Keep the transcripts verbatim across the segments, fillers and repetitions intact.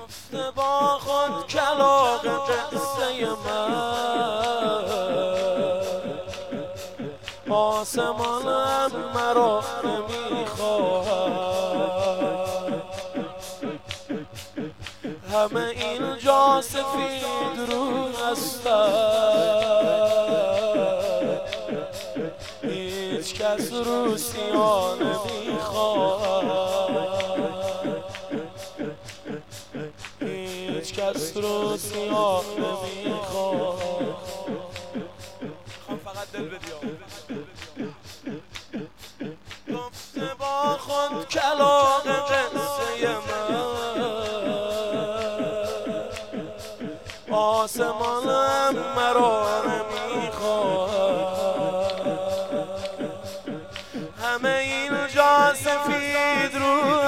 گفته با خود کلاغ قصه من آسمانم مرا نمیخواهد، همه اینجا سفید رو هستند، هیچ کس رو سیاه نمیخواهد، هیچ کس رو سیاه نمیخواهد. خواهم فقط دل بدی. گفته با خود کلاغ قصه من آسمانم مرا نمیخواهد، همه اینجا سفید رو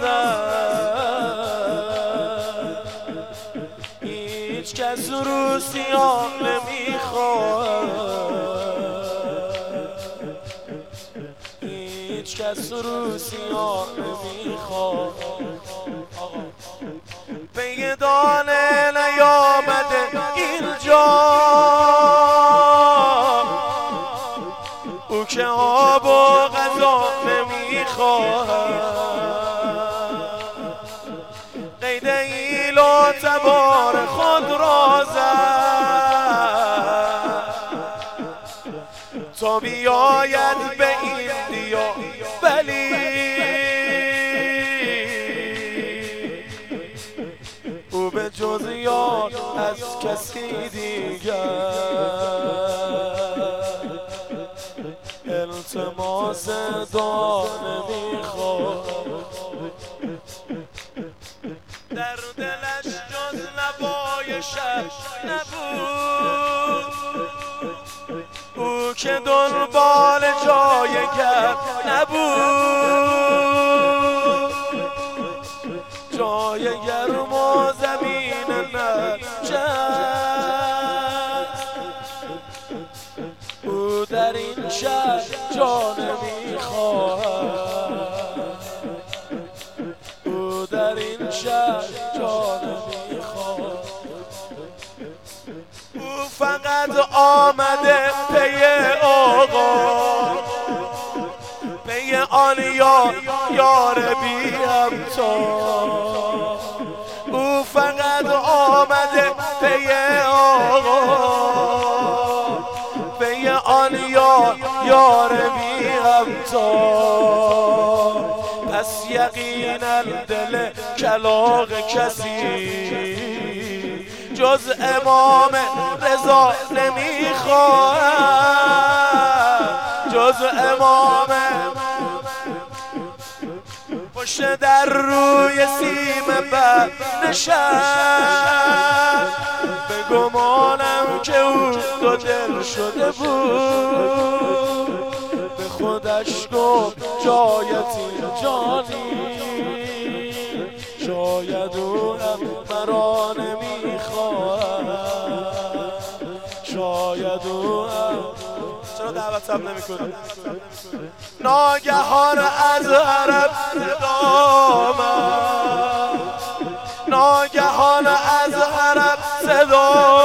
هستند، هیچ کس رو سیاه نمیخواهد، هیچ کس رو سیاه نمیخواهد. به یه دانه نیامده اینجا، او که آب و غذا نمیخواهد، قید ایل و تبار خود را زد تا بیاید به این دیا، ولی او به جز یاد از کسی دیگر التماس دعا نمیخواد. در دلش جز لبای شب نبود، او که دنبال جای گرم نبود، جای گرم و زمین نجست، او در این شهر جا نمیخواهد، او در این شهر جا نمیخواهد. او فقط آمده پی آقا، پی آن یار یار بی همتا، او فقط آمده پی آقا، پی آن یار یار بی همتا. پس یقینا دل کلاغ کسی جز امام رضا نمیخواهد، جز امام پشت در روی سیم بر نشست. به گمانم که او دو دل شده بود، به خودش گفت جایتی جانی، شاید او هم مرا نمیخواهد، شاید او هم. چرا دعوت هم نمی کنی؟ ناگهان از عرب صدا آمد، ناگهان از عرب صدا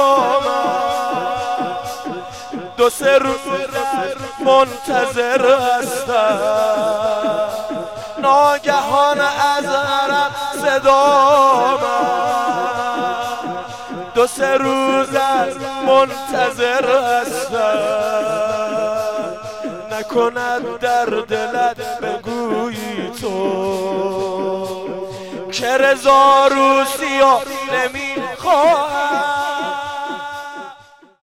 آمد، دو سه روز منتظر هستم. ناگهان از عرب صدا آمد، دو سه روز از منتظر هستم. نکند در دلت بگویی تو که رضا رو سیاه نمیخواهد،